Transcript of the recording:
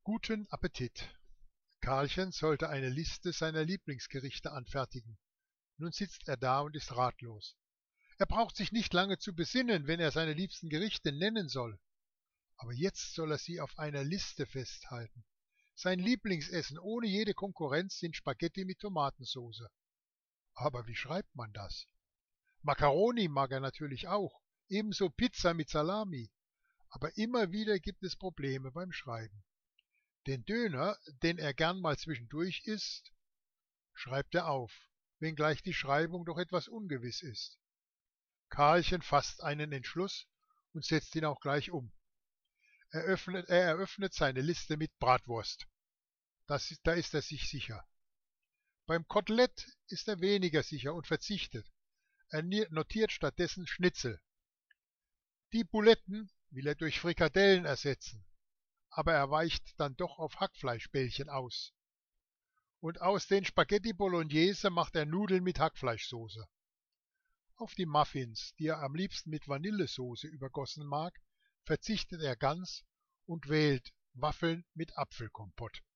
Guten Appetit! Karlchen sollte eine Liste seiner Lieblingsgerichte anfertigen. Nun sitzt er da und ist ratlos. Er braucht sich nicht lange zu besinnen, wenn er seine liebsten Gerichte nennen soll. Aber jetzt soll er sie auf einer Liste festhalten. Sein Lieblingsessen ohne jede Konkurrenz sind Spaghetti mit Tomatensauce. Aber wie schreibt man das? Makkaroni mag er natürlich auch, ebenso Pizza mit Salami. Aber immer wieder gibt es Probleme beim Schreiben. Den Döner, den er gern mal zwischendurch isst, schreibt er auf, wenngleich die Schreibung doch etwas ungewiss ist. Karlchen fasst einen Entschluss und setzt ihn auch gleich um. Er eröffnet seine Liste mit Bratwurst. Da ist er sich sicher. Beim Kotelett ist er weniger sicher und verzichtet. Er notiert stattdessen Schnitzel. Die Buletten will er durch Frikadellen ersetzen, aber er weicht dann doch auf Hackfleischbällchen aus. Und aus den Spaghetti Bolognese macht er Nudeln mit Hackfleischsoße. Auf die Muffins, die er am liebsten mit Vanillesoße übergossen mag, verzichtet er ganz und wählt Waffeln mit Apfelkompott.